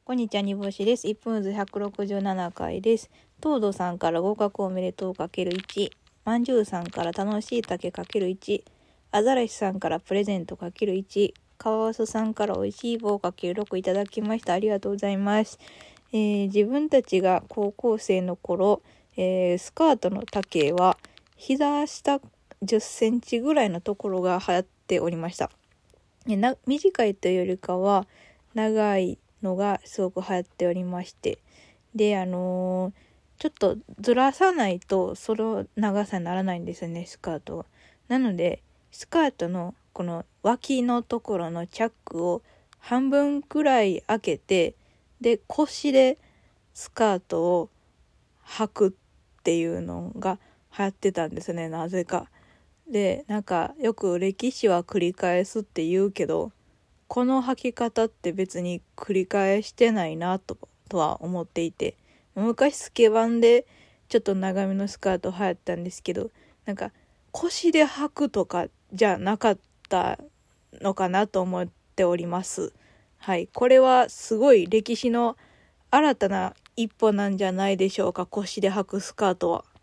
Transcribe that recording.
こんにちは、煮干しです。1分ずつ167回です。東堂さんから合格おめでとう ×1、まんじゅうさんから楽しい竹 ×1、アザラシさんからプレゼント ×1、カワウソさんからおいしい棒 ×6 いただきました。ありがとうございます。自分たちが高校生の頃、スカートの丈は膝下10センチぐらいのところが流行っておりました。短いというよりかは長いのがすごく流行っておりまして、でちょっとずらさないとその長さにならないんですよね、スカートは。なのでスカートのこの脇のところのチャックを半分くらい開けて、で腰でスカートを履くっていうのが流行ってたんですね、なぜか。でなんかよく歴史は繰り返すって言うけど、この履き方って別に繰り返してないなとは思っていて、昔スケバンでちょっと長めのスカート流行ったんですけど、なんか腰で履くとかじゃなかったのかなと思っております。はい、これはすごい歴史の新たな一歩なんじゃないでしょうか、腰で履くスカートは。